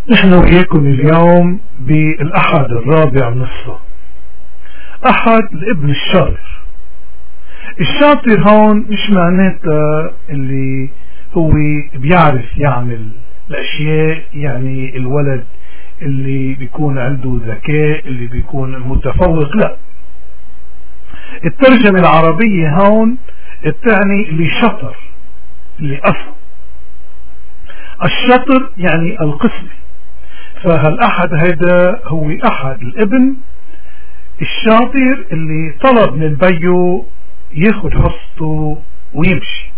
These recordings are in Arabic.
نحن وياكم اليوم بالأحد الرابع من الصوم، أحد الابن الشاطر. الشاطر هون مش معناتها اللي هو بيعرف يعمل الأشياء، يعني الولد اللي بيكون عنده ذكاء، اللي بيكون متفوق، لا. الترجمة العربية هون بتعني اللي شطر، اللي أصل. الشطر يعني القسم، فهالأحد هذا هو أحد الابن الشاطر اللي طلب من بيو ياخد حصته ويمشي.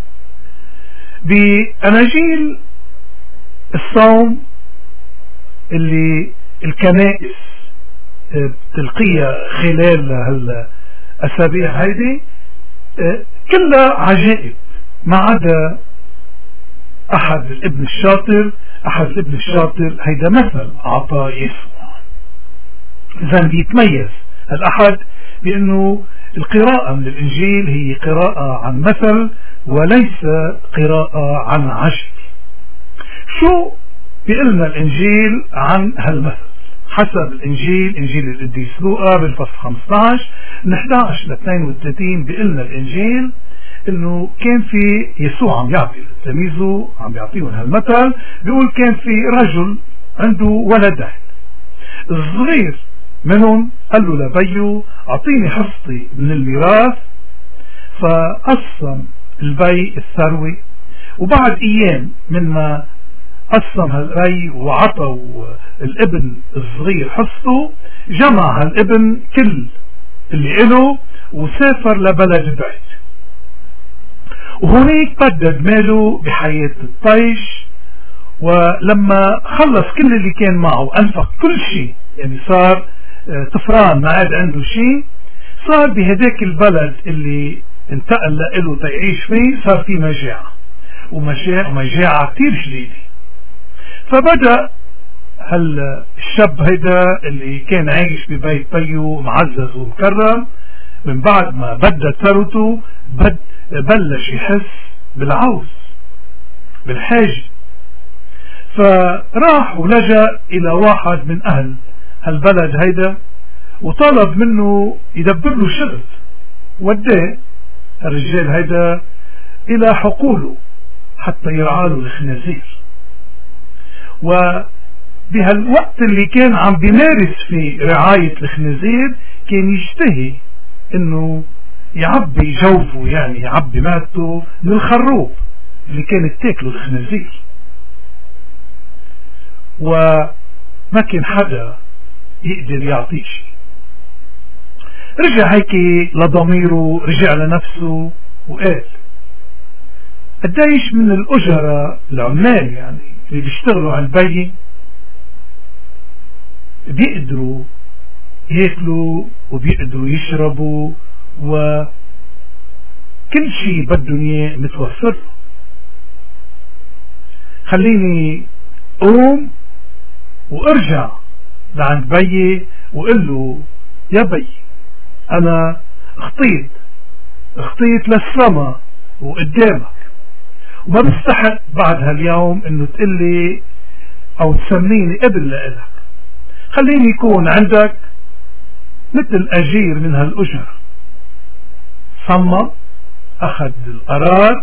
بأناجيل الصوم اللي الكنائس بتلقيها خلال هالأسابيع هيدي كلها عجائب، ما عدا أحد الابن الشاطر. أحد الابن الشاطر هيدا مثل أعطاه يسوع. إذن بيتميز الأحد بأنه القراءة من الإنجيل هي قراءة عن مثل وليس قراءة عن عجل. شو بيقلنا الإنجيل عن هالمثل؟ حسب الإنجيل، إنجيل القديس لوقا بالفصل 15 من 11 ل 32 بيقلنا الإنجيل إنه كان في يسوع عم يعطي تلاميذه، عم يعطيهم هالمثل. بيقول كان في رجل عنده ولدين، الصغير منهم قال له لبيه أعطيني حصتي من الميراث، فقسم البي الثروة. وبعد أيام مما قسم هالري وعطوا الابن الصغير حصته، جمع هالابن كل اللي إله وسافر لبلد بعيد، وهناك بدد ماله بحياة الطيش. ولما خلص كل اللي كان معه أنفق كل شيء، يعني صار طفران، ما عاد عنده شيء. صار بهداك البلد اللي انتقل له تيعيش فيه صار فيه مجاعة، ومجاعة كتير شديدة. فبدأ الشاب هيدا اللي كان عايش ببيت بيو معزز ومكرم، من بعد ما بدأ ثروته بلش يحس بالعوز، بالحاجة. فراح ولجأ إلى واحد من أهل هالبلد هيدا وطلب منه يدبر له شغل. وداه الرجال هيدا إلى حقوله حتى يرعى له الخنازير. وبهالوقت اللي كان عم بيمارس في رعاية الخنازير كان يشتهي إنه يعبي جوفه، يعني يعبي معدته من الخروب اللي كانت تاكله الخنازير. وما كان حدا يقدر يعطيه شيء. رجع هيك لضميره، رجع لنفسه وقال قديش من الأجرة العمال يعني اللي بيشتغلوا على البي بيقدروا ياكلوا وبيقدروا يشربوا وكل شيء بدهم اياه متوفر. خليني قوم وارجع لعند بيي وقل له يا بي انا اخطيت للسما وقدامك، وما بستحق بعد هاليوم انه تقلي او تسميني ابن لإلك. خليني يكون عندك مثل اجير من هالاجر. صمم، اخذ القرار،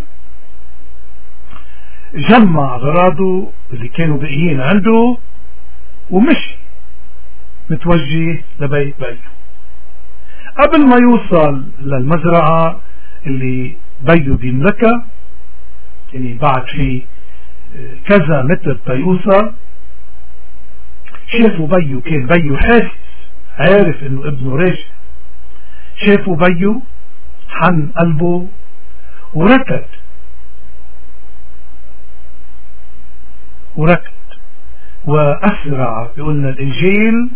جمع اغراضه اللي كانوا باقيين عنده ومشي متوجه لبيت بيه. قبل ما يوصل للمزرعة اللي بيه بيملكها، يعني بعد في كذا متر تيوصل، شافوا بيه، كان بيه حاسس، عارف انه ابنه راجع. شافوا بيه، حن قلبه وركض وأسرع. يقولنا الإنجيل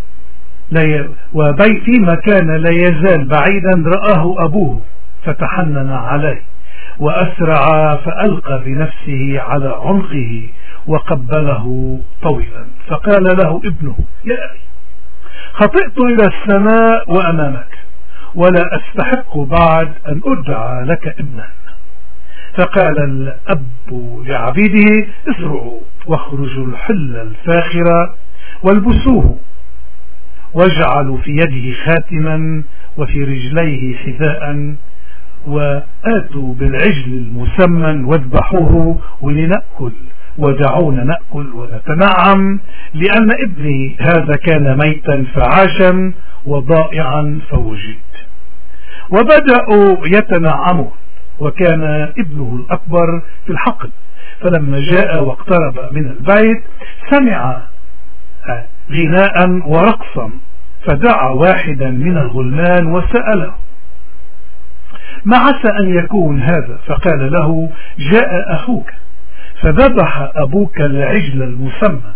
وبي فيما كان لا يزال بعيدا رآه أبوه فتحنن عليه وأسرع فألقى بنفسه على عنقه وقبله طويلا، فقال له ابنه يا أبي خطئت إلى السماء وأمامك ولا أستحق بعد أن أدعى لك ابنا. فقال الأب لعبيده اسرعوا واخرجوا الحلة الفاخرة والبسوه، واجعلوا في يده خاتما وفي رجليه حذاء، وآتوا بالعجل المسمن واذبحوه ولنأكل، ودعونا نأكل ونتنعم، لأن ابني هذا كان ميتا فعاشا وضائعا فوجد. وبدأوا يتنعمون، وكان ابنه الأكبر في الحقل. فلما جاء واقترب من البيت سمع غناء ورقصا، فدعا واحدا من الغلمان وسأله ما عسى أن يكون هذا؟ فقال له جاء أخوك فذبح أبوك العجل المسمى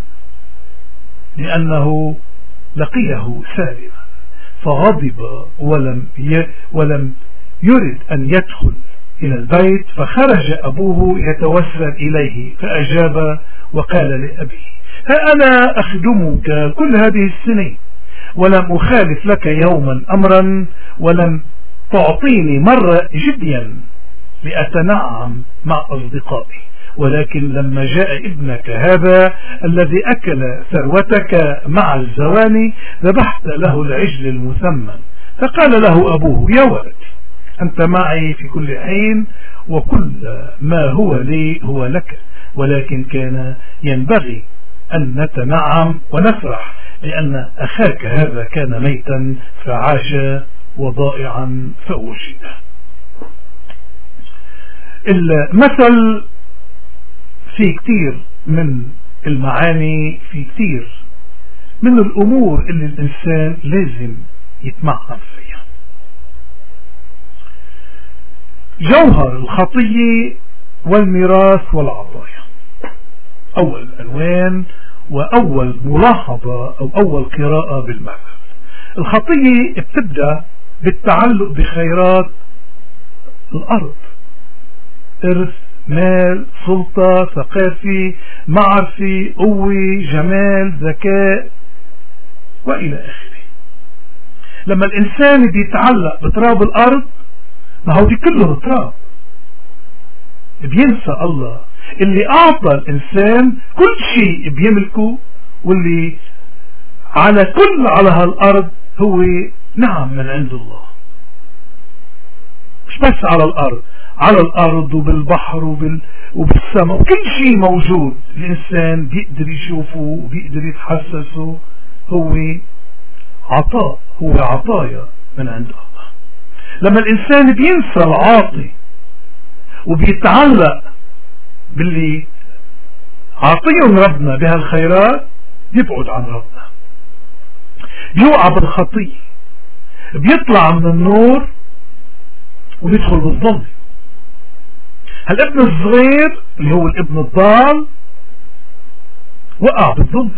لأنه لقيه سالما، فغضب ولم يرد أن يدخل إلى البيت. فخرج أبوه يتوسل إليه فأجاب وقال لأبيه ها أنا أخدمك كل هذه السنين ولم أخالف لك يوما أمرا، ولم تعطيني مرة جديا لأتنعم مع أصدقائي، ولكن لما جاء ابنك هذا الذي أكل ثروتك مع الزواني ذبحت له العجل المثمن. فقال له أبوه يا ولدي أنت معي في كل حين، وكل ما هو لي هو لك، ولكن كان ينبغي أن نتنعم ونفرح لأن أخاك هذا كان ميتا فعاش وضائعا فوجد. المثل في كتير من المعاني، في كتير من الأمور اللي الإنسان لازم يتمعن فيها. جوهر الخطية والميراث والعطايا أول عنوان وأول ملاحظة أو أول قراءة بالمثل. الخطية بتبدأ بالتعلق بخيرات الأرض، إرث، مال، سلطة، ثقافة، معرفة، قوة، جمال، ذكاء وإلى آخره. لما الإنسان بيتعلق بتراب الأرض ما هو دي كله تراب، بينسى الله اللي أعطى الإنسان كل شيء بيملكه، واللي على كل على هالأرض هو نعم من عند الله. مش بس على الأرض، على الأرض وبالبحر وبالسماء، وكل شيء موجود الإنسان بيقدر يشوفه وبيقدر يتحسسه هو عطاء، هو عطايا من عند الله. لما الإنسان بينسى العاطي وبيتعلق باللي عطيهم ربنا بهالخيرات بيبعد عن ربنا، بيوقع بالخطية، بيطلع من النور وبيدخل بالظلم. هالابن الصغير اللي هو الابن الضال وقع بالظلم،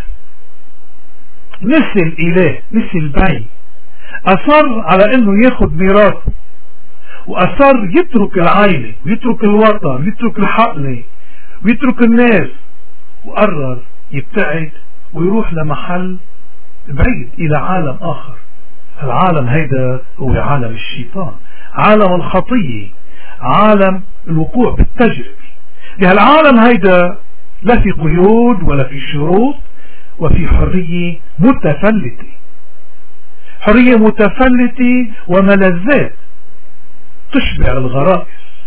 نسي الإله، نسي البي، أصر على انه ياخد ميراثه، وأصر يترك العائلة ويترك الوطن ويترك الحقل ويترك الناس، وقرر يبتعد ويروح لمحل بعيد إلى عالم آخر. العالم هيدا هو عالم الشيطان، عالم الخطية، عالم الوقوع بالتجربة. بهالعالم هيدا لا في قيود ولا في شروط، وفي حرية متفلتة، حرية متفلتة وملذات تشبع الغرائز.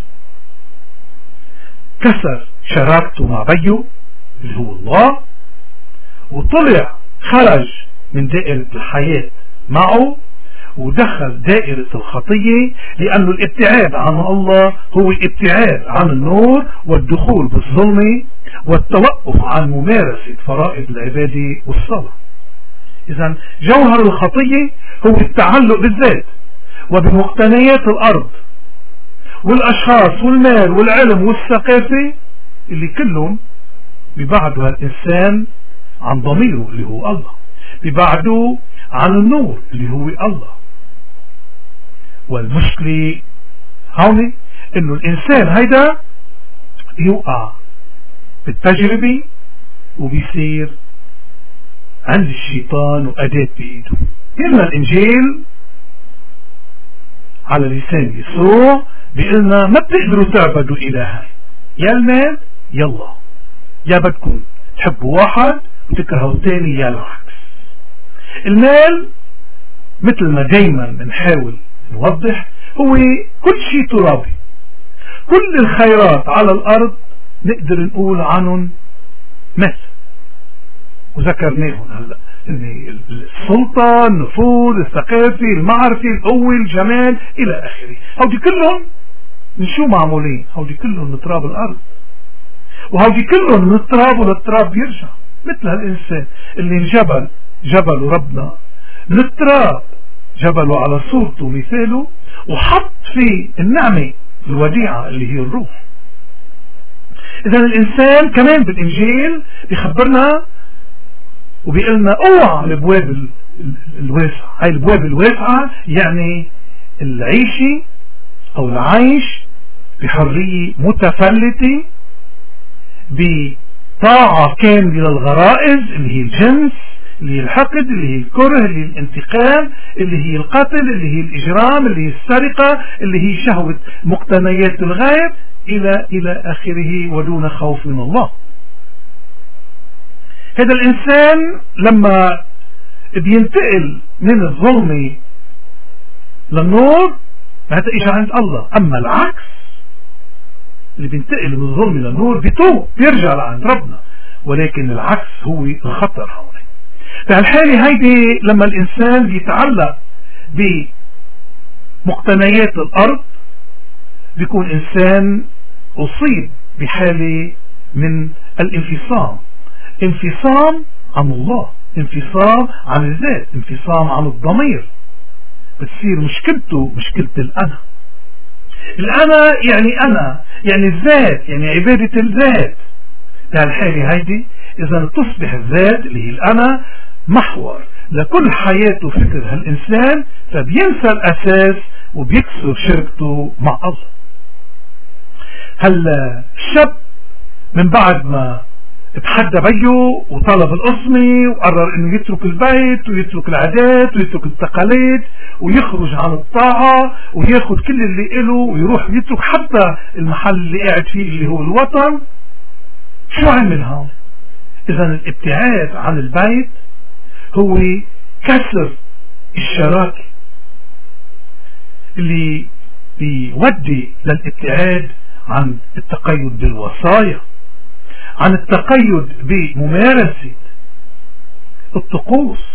كسر شراكته مع بيه اللي هو الله، وطلع خرج من دائرة الحياة معه ودخل دائرة الخطية، لأنه الابتعاد عن الله هو الابتعاد عن النور والدخول بالظلمة والتوقف عن ممارسة فرائض العبادة والصلاة. إذن جوهر الخطية هو التعلق بالذات وبمقتنيات الأرض والأشخاص والمال والعلم والثقافة، اللي كلهم بيبعدوا هالإنسان عن ضميره اللي هو الله، بيبعدوا عن النور اللي هو الله. والمشكلة هون انه الانسان هيدا يوقع بالتجربة وبيصير عند الشيطان وأداة بإيده. إما الإنجيل على لسان يسوع بيقلنا ما بتقدروا تعبدوا إلهين، يا المال يلا، يا بدكم تحبوا واحد وتكرهوا الثاني، يا العكس. المال مثل ما دايما بنحاول نوضح هو كل شيء ترابي. كل الخيرات على الأرض نقدر نقول عنهم مال، وذكرناهم هلا، السلطة، النفوذ، الثقافة، المعرفة، القوة، الجمال إلى آخره. هودي كلهم من شو معمولين؟ هودي كلهم من تراب الأرض، وهودي كلهم من التراب وللتراب بيرجع. مثل هالإنسان اللي انجبل جبله ربنا من التراب، جبله على صورته ومثاله، وحط فيه النعمة الوديعة اللي هي الروح. إذا الإنسان كمان بالإنجيل بيخبرنا وبيقلنا اوعى الابواب الواسعة. هاي الابواب الواسعة يعني العيشة او العيش بحرية متفلتة، بطاعة كاملة للغرائز اللي هي الجنس، اللي هي الحقد، اللي هي الكره، اللي هي الانتقام، اللي هي القتل، اللي هي الإجرام، اللي هي السرقة، اللي هي شهوة مقتنيات الغير إلى آخره، ودون خوف من الله. هذا الإنسان لما بينتقل من الظلم للنور هذا إجا عند الله. أما العكس اللي بينتقل من الظلم للنور بيتوب بيرجع لعند ربنا، ولكن العكس هو الخطر هون. فالحالة هيدي لما الإنسان بيتعلق بمقتنيات الأرض بيكون إنسان أصيب بحالة من الانفصام، انفصام عن الله، انفصام عن الذات، انفصام عن الضمير. بتصير مشكلته مشكلة الأنا. الأنا يعني الذات، يعني عبادة الذات. بهالحالة هيدي إذا تصبح الذات اللي هي الأنا محور لكل حياته فكر هالإنسان، فبينسى الأساس وبيكسر شركته مع الله. هلا الشاب من بعد ما اتحدى بيه وطلب القسمة وقرر انه يترك البيت ويترك العادات ويترك التقاليد ويخرج عن الطاعة وياخد كل اللي إله ويروح يترك حتى المحل اللي قاعد فيه اللي هو الوطن، شو عمل هون؟ اذا الابتعاد عن البيت هو كسر الشراكة اللي بيودي للابتعاد عن التقيد بالوصايا، عن التقيد بممارسة الطقوس،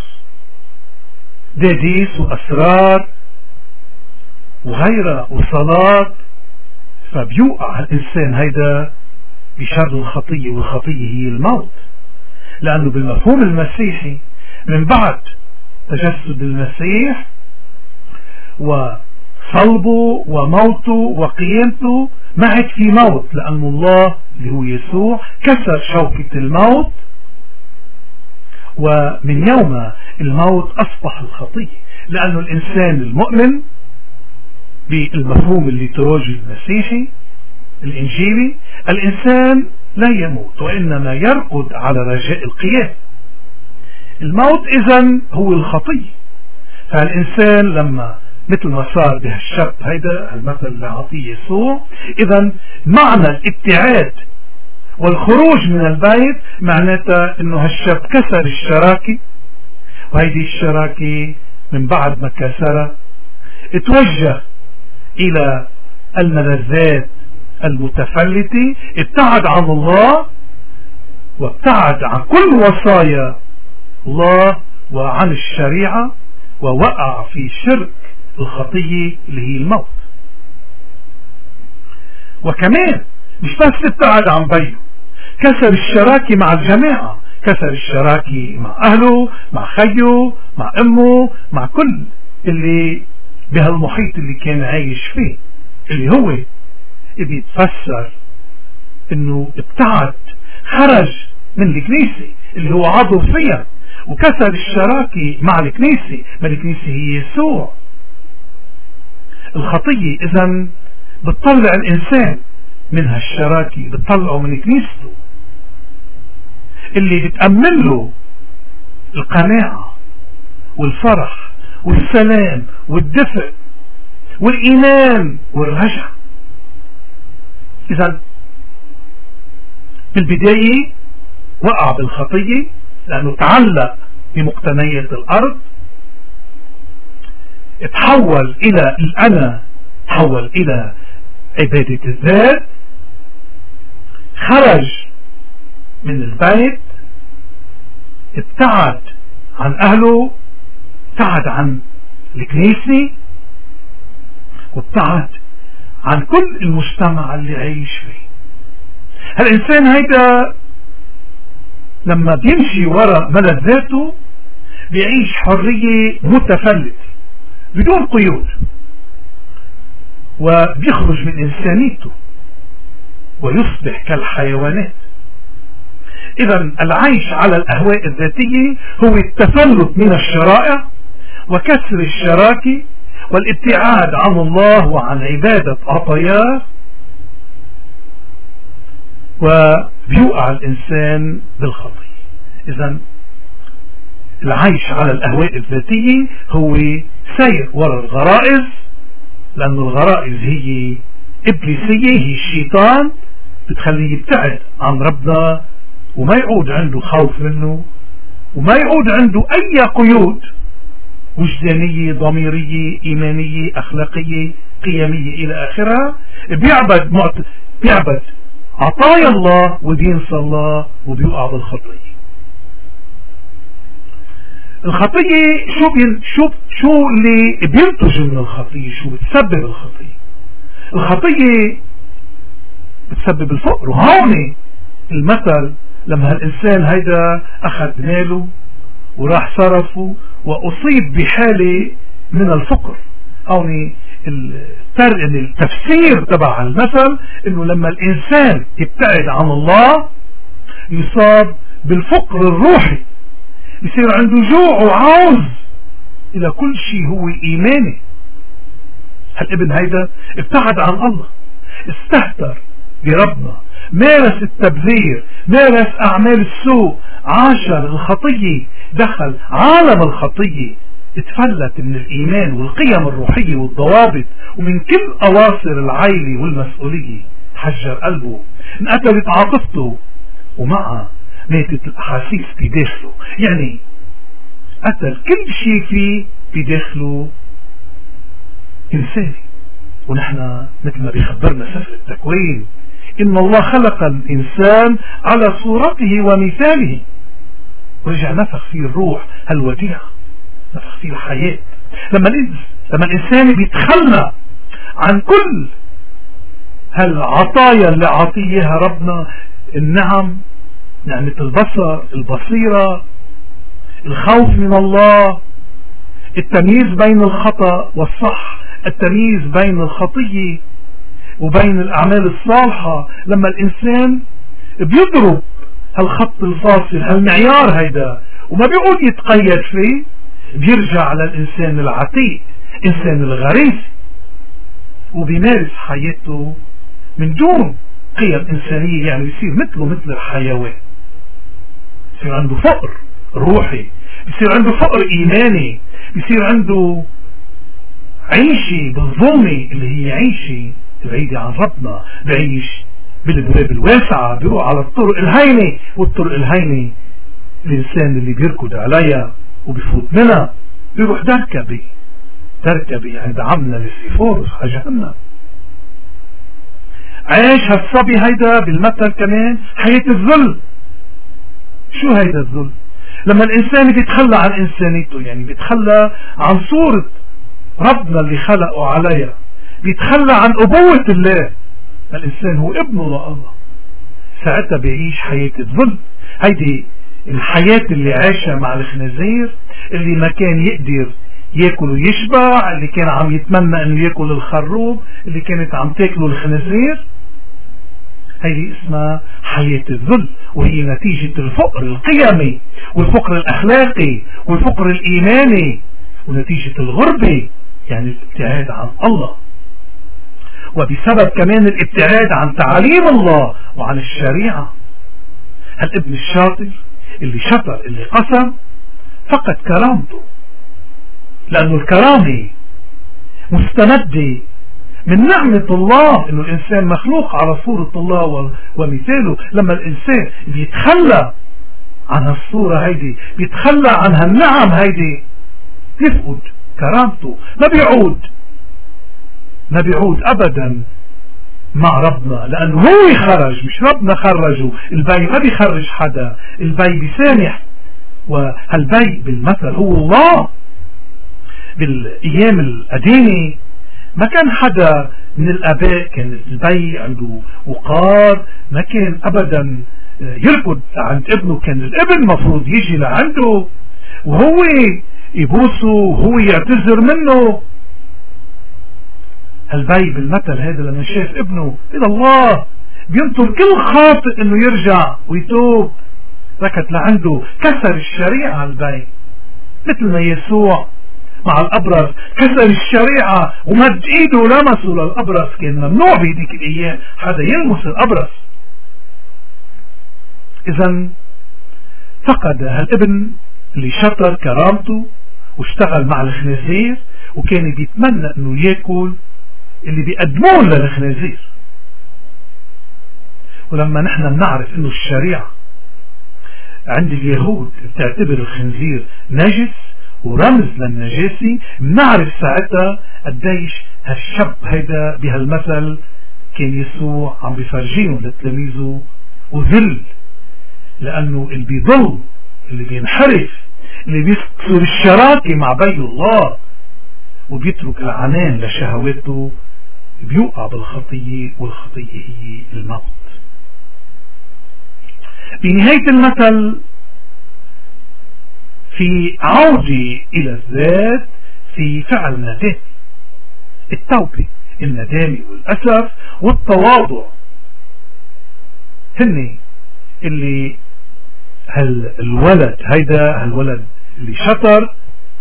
داديس وأسرار وغيرها وصلاة. فبيوقع الإنسان هيدا بشر الخطية، والخطية هي الموت. لأنه بالمفهوم المسيحي من بعد تجسد المسيح وصلبه وموته وقيامته ما عاد في موت، لأن الله اللي هو يسوع كسر شوكة الموت، ومن يوم الموت أصبح الخطية. لأنه الإنسان المؤمن بالمفهوم الليتورجي المسيحي الإنجيلي الإنسان لا يموت وإنما يرقد على رجاء القيام. الموت إذن هو الخطية. فالإنسان لما مثل ما صار بهالشاب هيدا المثل اللي عطيه يسوع، إذن معنى الابتعاد والخروج من البيت معناتها انه هالشاب كسر الشراكة، وهيدي الشراكة من بعد ما كسرها اتوجه الى الملذات المتفلتة، ابتعد عن الله وابتعد عن كل وصايا الله وعن الشريعة، ووقع في شرك الخطية اللي هي الموت. وكمان مش بس ابتعد عن بيه، كسر الشراكة مع الجماعة، كسر الشراكة مع أهله، مع خيه، مع أمه، مع كل اللي بهالمحيط اللي كان عايش فيه، اللي هو بيتفسر انه ابتعد، خرج من الكنيسة اللي هو عضو فيها، وكسر الشراكة مع الكنيسة، ما الكنيسة هي يسوع. الخطية إذن بتطلع الإنسان من هالشراكة، بتطلعه من كنيسته اللي بتأمن له القناعة والفرح والسلام والدفء والإيمان والرجع. إذا بالبداية وقع بالخطية لأنه تعلق بمقتنيات الأرض، تحول إلى الأنا، تحول إلى عبادة الذات، خرج من البيت، ابتعد عن أهله، ابتعد عن الكنيسة، وابتعد عن كل المجتمع اللي عايش فيه. هالإنسان هيدا لما بيمشي وراء ملذاته بيعيش حرية متفلتة بدون قيود، وبيخرج من إنسانيته ويصبح كالحيوانات. إذا العيش على الأهواء الذاتية هو التفلت من الشرائع وكسر الشراكة والابتعاد عن الله وعن عبادة عطاياه، وبيوقع الإنسان بالخطية. إذا العيش على الأهواء الذاتية هو سير وراء الغرائز، لأن الغرائز هي إبليسية، هي الشيطان، بتخليه يبتعد عن ربنا وما يعود عنده خوف منه، وما يعود عنده أي قيود وجدانية، ضميرية، إيمانية، أخلاقية، قيمية إلى آخرها. بيعبد عطايا الله وبينسى الله وبيوقع بالخطية. الخطية شو اللي بينتج من الخطية؟ شو بتسبب الخطية؟ الخطية بتسبب الفقر. وهون المثل لما الإنسان هيدا أخذ ماله وراح صرفه وأصيب بحالة من الفقر، هون التفسير تبع المثل انه لما الإنسان يبتعد عن الله يصاب بالفقر الروحي، يصير عنده جوع وعوز إلى كل شيء هو إيماني. هالابن هيدا ابتعد عن الله، استهتر بربنا، مارس التبذير، مارس أعمال السوء، عاشر الخطية، دخل عالم الخطية، اتفلت من الإيمان والقيم الروحية والضوابط ومن كل أواصر العيلة والمسؤولية. حجر قلبه، انقتلت عاطفته، ومعها ماتت الأحاسيس بداخله. يعني قتل كل شيء فيه بداخله إنساني. ونحن مثل ما بيخبرنا سفر التكوين إن الله خلق الإنسان على صورته ومثاله، ورجع نفخ فيه الروح الوديع، نفخ فيه الحياة. لما الإنسان بيتخلى عن كل هالعطايا اللي عطيها ربنا، النعم، نعمة البصر، البصيرة، الخوف من الله، التمييز بين الخطأ والصح، التمييز بين الخطية وبين الأعمال الصالحة. لما الإنسان بيضرب هالخط الفاصل، هالمعيار هيدا، وما بيقول يتقيد فيه، بيرجع على الإنسان العتيق، إنسان الغريزي، وبيمارس حياته من دون قيم إنسانية. يعني بيصير مثله مثل الحيوان، بيصير عنده فقر روحي، بيصير عنده فقر إيماني، بيصير عنده عيشة بالظلمة اللي هي عيشة بعيدة عن ربنا، بعيش بالابواب الواسعة، بيروح على الطرق الهينة، والطرق الهينة الإنسان اللي بيركض عليها وبيفوت منها بيروح دركبي عند عمنا للسيفورس جهنم. عايش هالصبي هيدا بالمثل كمان حياة الذل. شو هيدا الذل؟ لما الإنسان بيتخلى عن إنسانيته، يعني بيتخلى عن صورة ربنا اللي خلقه عليها، بيتخلى عن أبوة الله، الإنسان هو ابنه لله، ساعتها بيعيش حياة الذل. هيدي الحياة اللي عاشها مع الخنازير، اللي ما كان يقدر ياكل ويشبع، اللي كان عم يتمنى انه ياكل الخروب اللي كانت عم تاكله الخنازير. هيدي اسمها حياة الذل، وهي نتيجة الفقر القيمي والفقر الأخلاقي والفقر الإيماني، ونتيجة الغربة، يعني الابتعاد عن الله، وبسبب كمان الابتعاد عن تعاليم الله وعن الشريعة. الابن الشاطر اللي شطر، اللي قسم، فقد كرامته، لأنه الكرامة مستمدة من نعمة الله انه الانسان مخلوق على صورة الله ومثاله. لما الانسان بيتخلى عن هالصورة هيدي، بيتخلى عن هالنعم هيدي، يفقد كرامته، ما بيعود ابدا مع ربنا، لانه هو خرج مش ربنا خرجه. البي ما بيخرج حدا، البي بيسامح، وهالبي بالمثل هو الله. بالايام القديمة ما كان حدا من الاباء كان البي عنده وقار، ما كان ابدا يركض عند ابنه، كان الابن مفروض يجي لعنده وهو يبوسه وهو يعتذر منه. البي بالمثل هذا لما شاف ابنه الى الله بينطر كل خاطئ انه يرجع ويتوب، ركض لعنده، كسر الشريعة البي، مثل ما يسوع مع الأبرص كسر الشريعة ومد ايده ولمسه للأبرص. كان ممنوع بهديك الايام حدا يلمس الأبرص. اذا فقد هالابن اللي شطر كرامته واشتغل مع الخنازير، وكان بيتمنى انه ياكل اللي بيقدمون للخنازير. ولما نحن بنعرف انه الشريعة عند اليهود بتعتبر الخنزير نجس ورمز للنجاسة، بنعرف ساعتها قديش هالشاب هيدا بهالمثل كان يسوع عم بيفرجيهم لتلاميذه وذل، لأنه اللي بيضل، اللي بينحرف، اللي بيكسر الشراكة مع بي الله وبيترك العنان لشهواته بيوقع بالخطية، والخطية هي الموت. بنهاية المثل في عودة إلى الذات، في فعل ندامة، التوبة، الندامة والأسف والتواضع، هن اللي هالولد اللي شطر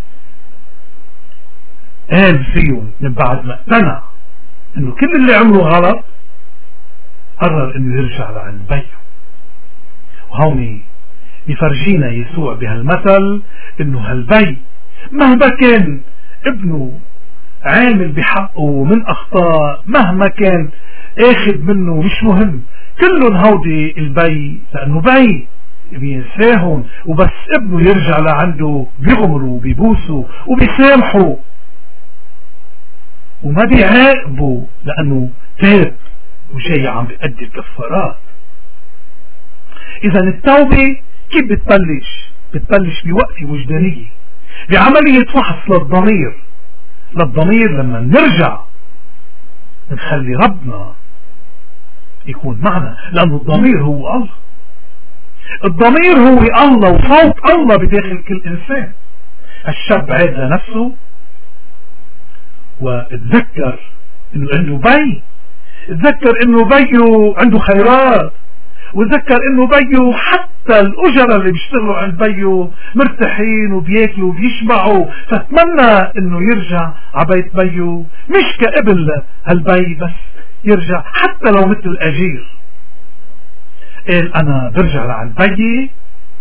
قال فيهم من بعد ما اقتنع انه كل اللي عمله غلط، قرر انه يرجع لعند بيه. وهون يفرجينا يسوع بهالمثل انه هالبي مهما كان ابنه عامل بحقه من اخطاء، مهما كان اخذ منه مش مهم، كلهم هودي البي لانه بي بينساهم، وبس ابنه يرجع لعنده بيغمروا وبيبوسوا وبيسامحوا وما بيعاقبوا لانه تاب وجاي عم بيأدي الكفارات. اذا التوبة كيف بتبلش بوقفة وجدانية، بعملية فحص للضمير لما نرجع نخلي ربنا يكون معنا، لأنه الضمير هو الله، الضمير هو الله وصوت الله بداخل كل إنسان. الشاب عاد لنفسه واتذكر انه عنده بي، اتذكر انه بيه عنده خيرات، وتذكر انه بيه حتى الأجرة اللي بيشتغلوا عند بيه مرتاحين وبياكلوا وبيشبعوا، فتمنى انه يرجع عبيت بيه مش كابن هالبي، بس يرجع حتى لو مثل اجير. قال انا برجع لعند بيي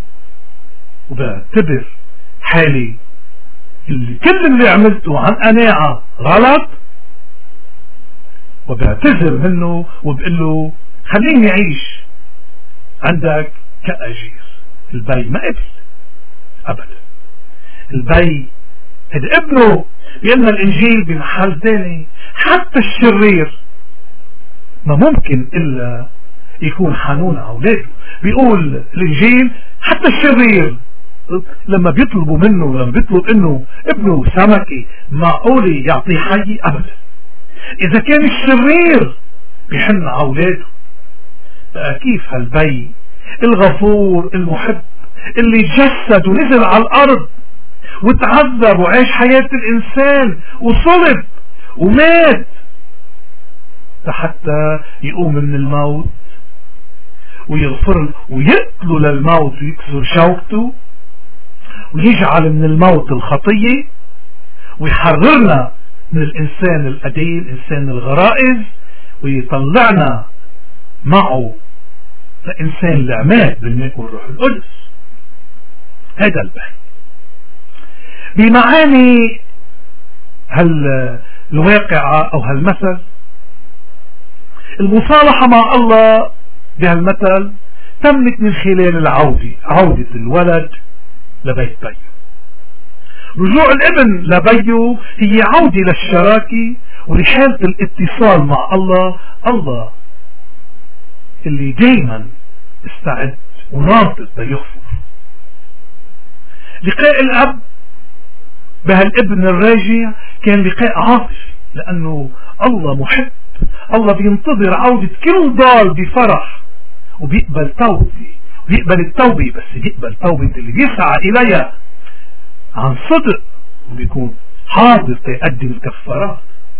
وبعتبر حالي كل اللي عملته عن قناعة غلط، وبعتذر منه وبقول له خليني اعيش عندك كأجير. البي ما قبل ابدا، البي هذا ابنه، لأن الانجيل بمحل ثاني حتى الشرير ما ممكن الا يكون حنون على اولاده. بيقول الانجيل حتى الشرير لما بيطلبوا منه، لما بيطلب انه ابنه سمكي معقول يعطيه حي؟ ابدا. اذا كان الشرير بيحن على اولاده، فكيف هالبي الغفور المحب اللي جسد ونزل على الارض وتعذب وعيش حياة الانسان وصلب ومات حتى يقوم من الموت ويغفر ويقتل للموت ويكسر شوكته ويجعل من الموت الخطية ويحررنا من الإنسان القديم، إنسان الغرائز، ويطلعنا معه لإنسان العماد بالماء والروح القدس. هذا البحث بمعاني هالواقعة أو هالمثل المصالحة مع الله بهالمثل تمت من خلال عودة الولد لبيت بيه. رجوع الابن لبيه هي عودة للشراكة ولحالة الاتصال مع الله اللي دايما استعد وناطر ليغفر. لقاء الأب بهالابن الراجع كان لقاء عاطفي، لأنه الله محب، الله بينتظر عودة كل ضال بفرح وبيقبل التوبة، بس بيقبل توبة اللي بيسعى إليها عن صدق وبيكون حاضر تقدم الكفارات.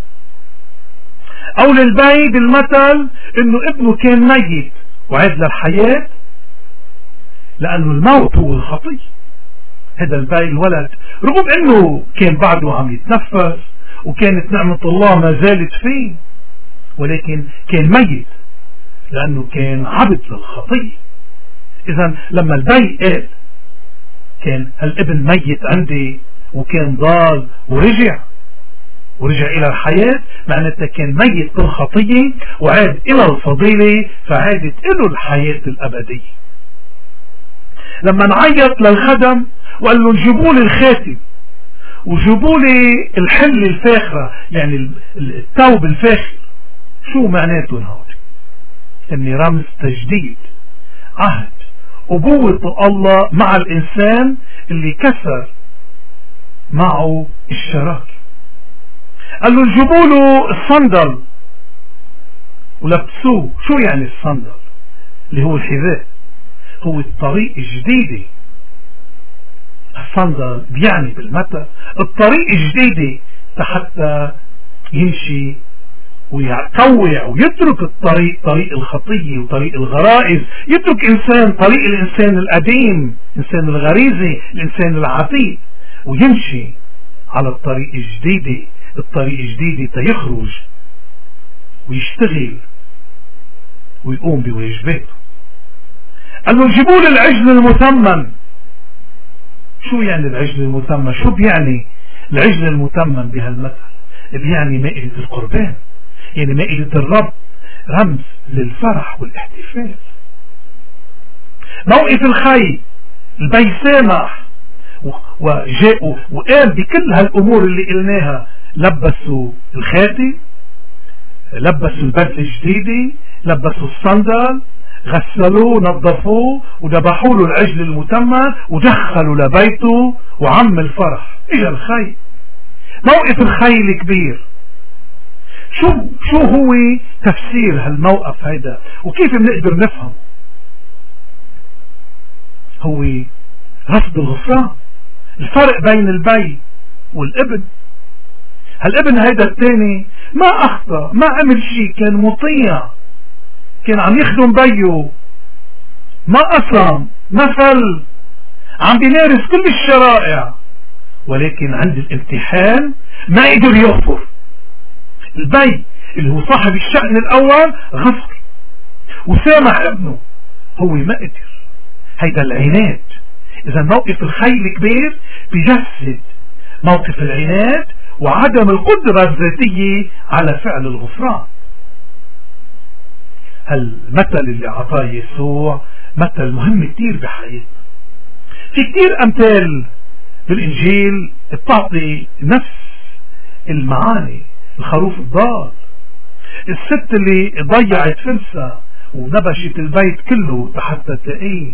أو للبي بالمثل إنه ابنه كان ميت وعاد للحياة لأنه الموت هو الخطية. هذا البي الولد رغم إنه كان بعده عم يتنفس وكانت نعمة الله ما زالت فيه، ولكن كان ميت لأنه كان عبد للخطية. إذن لما البي قال كان الابن ميت عندي وكان ضال ورجع إلى الحياة، معناتها كان ميت بالخطية وعاد إلى الفضيلة، فعادت إله الحياة الأبدية. لما نعيط للخدم وقال له جيبوا لي الخاتم وجيبوا لي الحل الفاخرة، يعني الثوب الفاخر، شو معناته هون؟ إني رمز تجديد عهد أبوة الله مع الإنسان اللي كسر معه الشراكة. قال له جيبوا له الصندل ولبسوه. شو يعني الصندل؟ اللي هو الحذاء، هو الطريق الجديدة. الصندل بيعني بالمثل الطريق الجديدة حتى يمشي ويطوع ويترك الطريق، طريق الخطية وطريق الغرائز، يترك إنسان طريق الإنسان القديم، الإنسان الغريزي، الإنسان العتيق، ويمشي على الطريق الجديدة. الطريق الجديدة تيخرج ويشتغل ويقوم بواجباته. قال له جيبوا لي العجل المثمن. شو يعني العجل المثمن؟ شو بيعني العجل المثمن بهالمثل؟ بيعني مائدة القربان، يعني مائدة الرب، رمز للفرح والاحتفال. موقف الخي، البي سامح وجاءوا وقام بكل هالأمور اللي قلناها، لبسوا الخاتم، لبسوا البدلة الجديدة، لبسوا الصندل، غسلوه نظفوه وذبحوا له العجل المتمى ودخلوا لبيته وعم الفرح. اجا الخي، موقف الخي الكبير. شو هو تفسير هالموقف هيدا وكيف بنقدر نفهم؟ هو رفض الغفران، الفرق بين البي والابن. هالابن هيدا الثاني ما اخطأ، ما عمل شيء، كان مطيع، كان عم يخدم بيه، ما قسم، ما فل، عم بيمارس كل الشرائع، ولكن عند الامتحان ما قدر يغفر. البي اللي هو صاحب الشأن الأول غفر وسامح ابنه، هو ما قدر. هيدا العناد. إذا موقف الخي الكبير بيجسد موقف العناد وعدم القدرة الذاتية على فعل الغفران. هالمثل اللي عطاه يسوع مثل مهم كتير بحياتنا. في كتير أمثال بالإنجيل بتعطي نفس المعاني. الخروف الضال، الست اللي ضيعت فلسة ونبشت البيت كله حتى تلاقيه،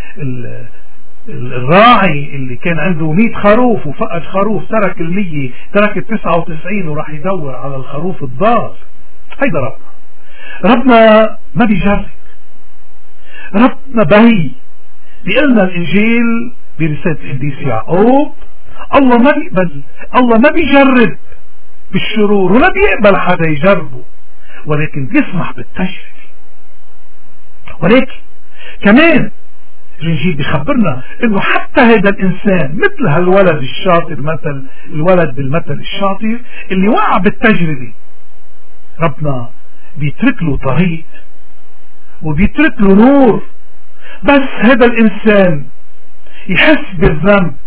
الراعي اللي كان عنده 100 خروف وفقد خروف، ترك 100، ترك 99 وراح يدور على الخروف الضال. هيدا ربنا ما بيجرب، ربنا بهي. بيقلنا الإنجيل برسالة القديس يعقوب الله ما بيقبل، الله ما بيجرب بالشرور ولا بيقبل حدا يجربه، ولكن بيسمح بالتجربة. ولكن كمان الإنجيل بيخبرنا انه حتى هذا الانسان مثل هالولد الشاطر، مثل الولد بالمثل الشاطر اللي وقع بالتجربة، ربنا بيترك له طريق وبيترك له نور، بس هذا الانسان يحس بالذنب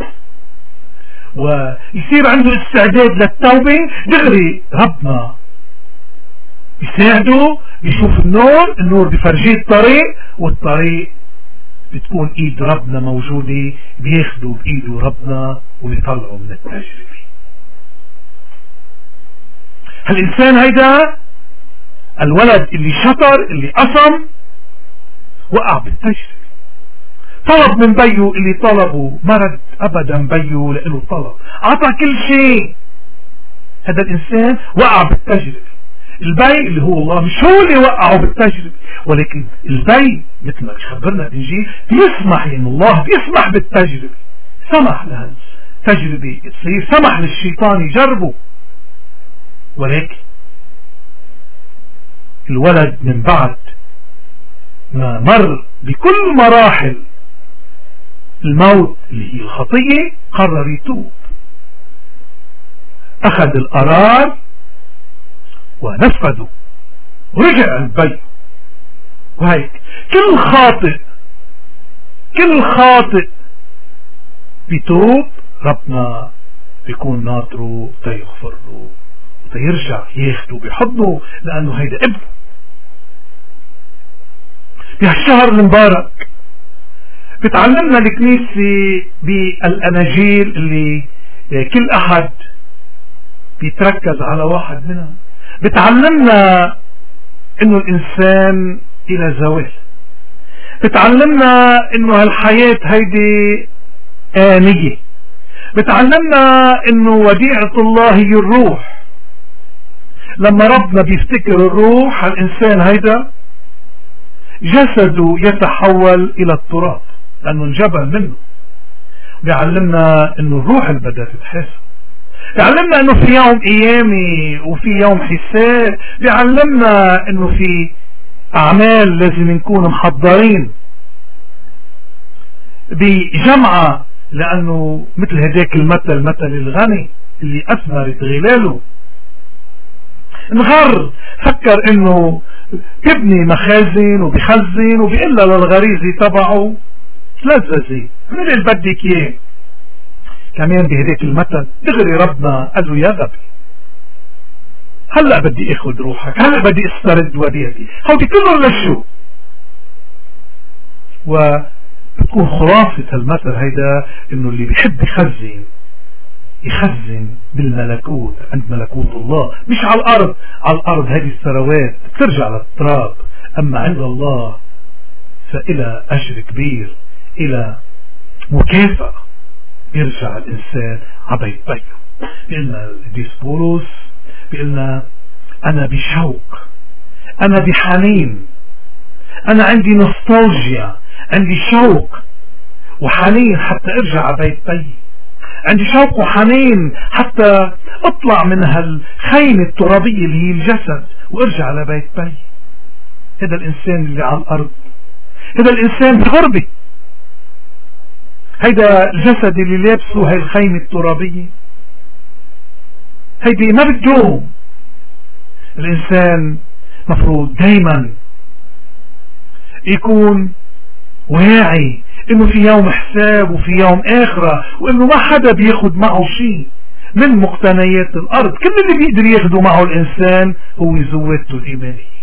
ويصير عنده استعداد للتوبة، دغري ربنا بيساعده، بيشوف النور بيفرجيه الطريق، والطريق بتكون ايد ربنا موجودة، بياخدوا بايده ربنا ويطلعوا من التجربة. هالإنسان هيدا الولد اللي شطر اللي قسم وقع بالتجربة، طلب من بيه اللي طلبه، مرد أبدا بيه لأنه طلب، عطى كل شيء. هذا الإنسان وقع بالتجربة. البي اللي هو الله مش هو اللي وقعه بالتجربة، ولكن البي مثل ما خبرنا الإنجيل بيسمح، إن الله بيسمح بالتجربة، سمح لها التجربة تصير، سمح للشيطان يجربه. ولكن الولد من بعد ما مر بكل مراحل الموت اللي هي الخطية قرر يتوب، أخذ القرار ونفذه ورجع البيت. وهيك كل خاطئ بيتوب ربنا بيكون ناطره تيغفر له وتيرجع ياخده بحضنه، لأنه هيدا ابنه. بهالشهر المبارك بتعلمنا الكنيسة بالأناجيل اللي كل أحد بيتركز على واحد منها، بتعلمنا انه الانسان الى زوال، بتعلمنا انه هالحياة هيدي آنية، بتعلمنا انه وديعة الله هي الروح. لما ربنا بيفتكر الروح الانسان هيدا جسده يتحول الى التراب لانه انجبل منه. بيعلمنا انه الروح اللي بدها تتحاسب، بيعلمنا انه في يوم قيامي وفي يوم حساب، بيعلمنا انه في اعمال لازم نكون محضرين بجمعة، لانه مثل هداك مثل الغني اللي اثمرت غلاله انغر، فكر انه تبني مخازن وبيخزن وبيقلها للغريزي تبعه تلززي من اللي بدك اياه. كمان بهداك المثل دغري ربنا قال له يا غبي، هلا بدي اخذ روحك، هلا بدي استرد وديعتي، هودي كلهم لشو. وبتكون خلاصة المثل هيدا انه اللي بيحب يخزن بالملكوت، عند ملكوت الله، مش على الارض. على الارض هذه الثروات بترجع للتراب، اما عند الله فإلى اجر كبير، الى مكافأة يرجع الإنسان عبيد بيه. بيقلنا القديس بولس، بيقلنا أنا بشوق، أنا بحنين، أنا عندي نوستالجيا، عندي شوق وحنين حتى ارجع عبيد بيه، عندي شوق وحنين حتى اطلع من هالخيمة الترابية اللي هي الجسد وارجع لبيت بيه. هذا الإنسان اللي على الأرض، هذا الإنسان بغربة، هيدا الجسد اللي لابسه هاي الخيمة الترابية، هيدي ما بتدوم. الإنسان مفروض دايما يكون واعي انه في يوم حساب وفي يوم آخرة، وانه ما حدا بياخد معه شيء من مقتنيات الأرض. كل اللي بيقدر ياخده معه الإنسان هو زوادته الإيمانية.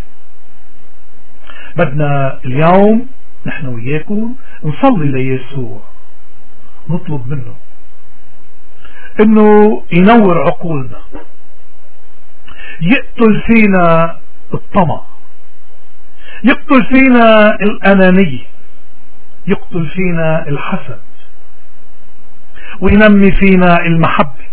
بدنا اليوم نحن وياكم نصلي ليسوع، نطلب منه انه ينور عقولنا، يقتل فينا الطمع، يقتل فينا الأنانية، يقتل فينا الحسد، وينمي فينا المحبة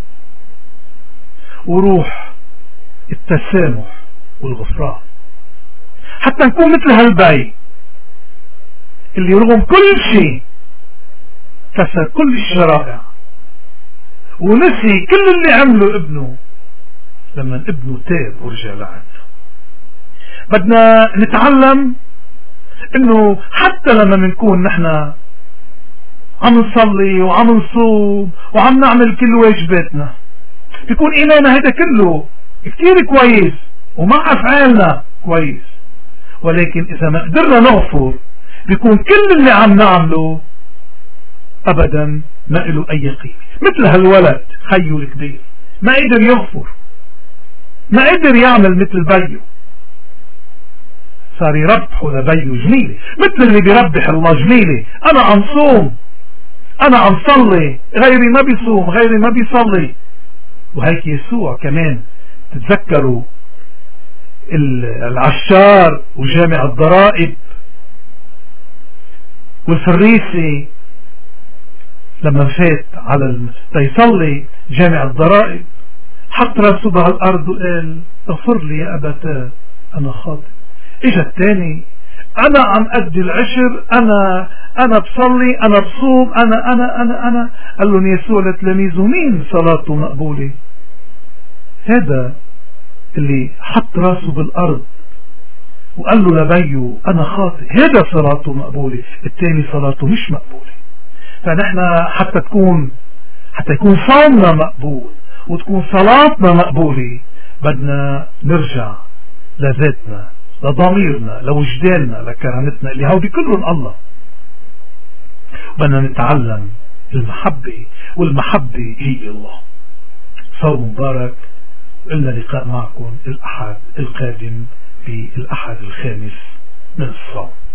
وروح التسامح والغفران، حتى نكون مثل هالبي اللي رغم كل شيء كسر كل الشرائع ونسي كل اللي عمله ابنه لما ابنه تاب ورجع لعنده. بدنا نتعلم انه حتى لما بنكون نحن عم نصلي وعم نصوم وعم نعمل كل واجباتنا، بيكون إيماننا هذا كله كتير كويس ومع أفعالنا كويس، ولكن إذا ما قدرنا نغفر بيكون كل اللي عم نعمله أبدا ما له أي قيمة. مثل هالولد خيو الكبير ما قدر يغفر، ما قدر يعمل مثل بيه، صار يربحوا لبيه جميلة، مثل اللي بيربح الله جميلة. أنا عم صوم، أنا عم صلي، غيري ما بيصوم، غيري ما بيصلي. وهيك يسوع كمان تتذكروا العشار وجامع الضرائب والفريسي لما فات على يصلي جامع الضرائب حط راسه على الأرض وقال اغفر لي يا أبتاه أنا خاطئ. إجا الثاني أنا عم أدي العشر، أنا بصلي، أنا بصوم، أنا قال لهم يسوع لتلاميذه مين صلاته مقبولة؟ هذا اللي حط راسه بالأرض وقال له لبيه أنا خاطئ، هذا صلاته مقبولة. الثاني صلاته مش مقبولة. فنحن حتى يكون صومنا مقبول وتكون صلاتنا مقبولة بدنا نرجع لذاتنا، لضميرنا، لوجداننا، لكرامتنا اللي هودي كلهم الله. بدنا نتعلم المحبة، والمحبة هي الله. صوم مبارك، وإلنا لقاء معكم الأحد القادم بالأحد الخامس من الصوم.